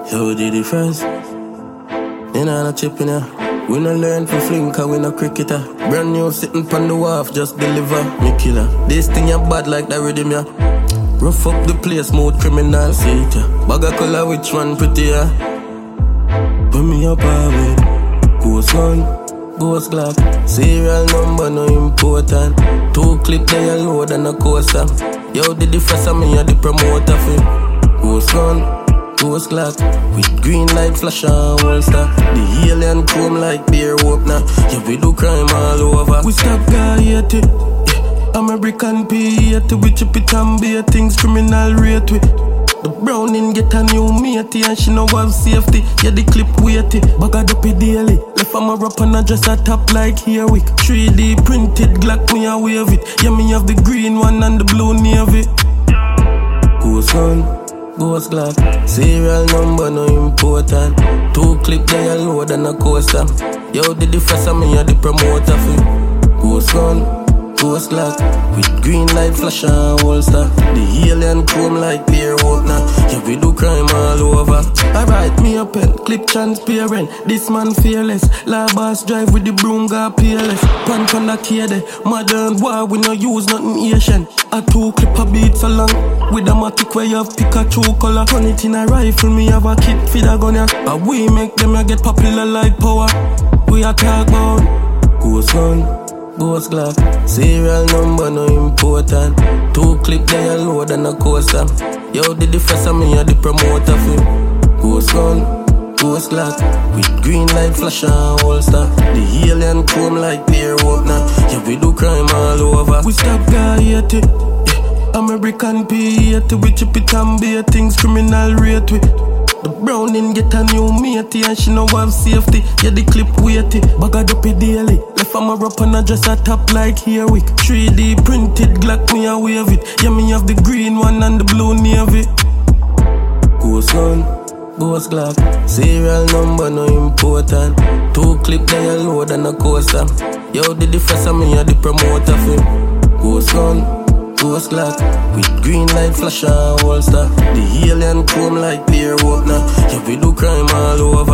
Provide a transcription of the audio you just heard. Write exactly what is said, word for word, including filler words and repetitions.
Yo, the difference. You know, no chip in here. We no learn for fling, cause we no cricketer. Brand new sitting pon the wharf, just deliver. Me killer. This thing ya bad like that rhythm ya. Rough up the place, smooth criminal. See it ya. Bag of color, which one prettier? Put me up with Ghost gun, Ghost Glock. Serial number no important. Two clip they a load and a coaster. Yo, the difference of me, you the promoter for Ghost gun, Ghost Glock. With green light flash and holster. The alien chrome like beer opener. Yeah, we do crime all over. We stop guy yeah, American P eighty. We chip it and beer things criminal rate we. The Browning get a new matey and she no have safety. Yeah, the clip weighty, bag a dopey daily. Left on my rap and I just a top like here week. three D printed Glock me a wave it. Yeah, me have the green one and the blue navy. Ghost gun, Ghost Glock. Serial number no important. Two clip they a load and a coaster. Yo, the difference of me a the promoter for Ghost gun, Ghost Glock. With green light flash and holster. The alien chrome like beer opener. Yeah, we do crime all over. Alright, me a pen, clip transparent. This man fearless. La boss drive with the broom got peerless. Punch on the kid, modern war, we no use nothing Asian. A two clip a beats along. With a matic where you have Pikachu color. Turn it in a rifle, me have a kit for the gun ya. But we make them ya get popular like power. We a talk about Ghost gun, Ghost Glock. Serial number no important. Two clip they a load and a coaster. Yo, the difference of me a the promoter for Ghost gun, Ghost Glock. With green light flash and holster. The alien chrome like beer opener. Yeah, we do crime all over. We stop guy yeah, American P eighty. We chip it and beer things criminal rate we. The Browning get a new matey and she no have safety. Yeah, the clip weighty, bag a dopey daily. Left on my rap and I just a top like here week. three D printed Glock me a wave it. Yeah, me have the green one and the blue navy. Ghost gun, Ghost Glock. Serial number no important. Two clip they a load and a coaster. Yo, the difference of me a the promoter for Ghost gun, Ghost Glock. With green light flash and holster. The alien chrome like beer opener. Yeah, we do crime all over.